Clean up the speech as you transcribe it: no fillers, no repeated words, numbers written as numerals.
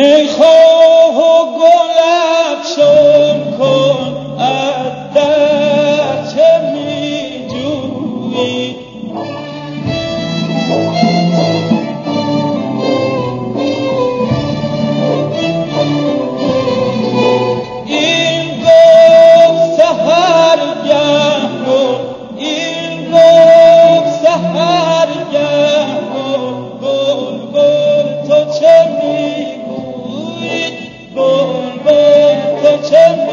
میخواه و گل افشان کن از در چه میجویی این گفت سحرگه و این گفت سحرگه و بلبل تو چه میگویی بلبل تو چه